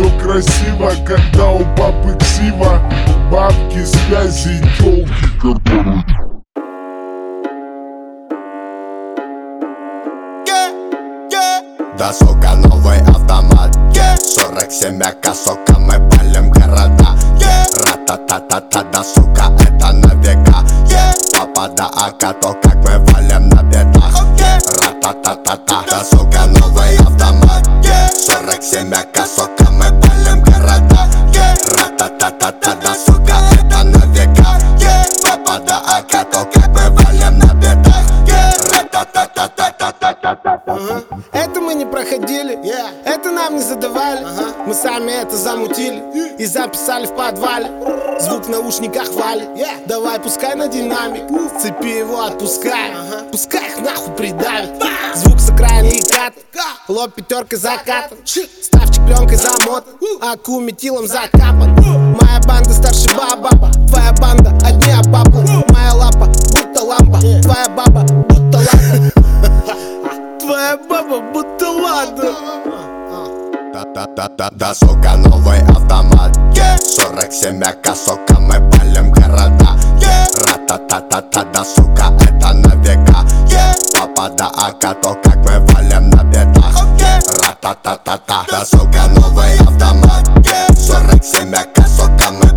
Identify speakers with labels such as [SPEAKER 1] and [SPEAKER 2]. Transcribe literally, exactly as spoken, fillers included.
[SPEAKER 1] все красиво, когда у папы ксива. Бабки, связи и тёлки, которые...
[SPEAKER 2] Да, сука, новый автомат, yeah. сорок семь АК, сука, мы палим города, yeah. Ра-та-та-та-та, да, сука, это на века, yeah. Папа, да, АК, то как мы валим на бедах, okay. Ра-та-та-та-та, да, сука, новый автомат, yeah. сорок семь АК, сука, мы палим города, yeah. Ра-та-та-та-та, да, сука, это на века, yeah. Папа, да, АК, то как мы валим на бедах, yeah. Ра-та-та-та-та-та-та-та-та.
[SPEAKER 3] Это мы не проходили, yeah. Это нам не задавали, uh-huh. Мы сами это замутили, yeah. И записали в подвале. Звук в наушниках валит, yeah. Давай пускай на динамик, uh. С цепи его отпускай, uh-huh. Пускай их нахуй придавит, uh. Звук с окраины и кат, uh. Лоб пятеркой закатан, uh. Ставчик пленкой замотан, uh. Аку метилом закапан, uh. Моя банда старше баба, твоя банда одни обапла, uh. Моя лапа будто лампа, yeah. Твоя баба будто лампа. Твоя баба будто ладно.
[SPEAKER 2] Да-да-да-да, да, сука, новый автомат, yeah. сорок семь АК, сука, мы палим города, yeah. Ра-та-та-та-та, да, сука, это на века, yeah. Папа, да, АК, то как мы валим на бедах, okay. Ра-та-та-та-та, да, сука, новый автомат, yeah. сорок семь АК, сука, мы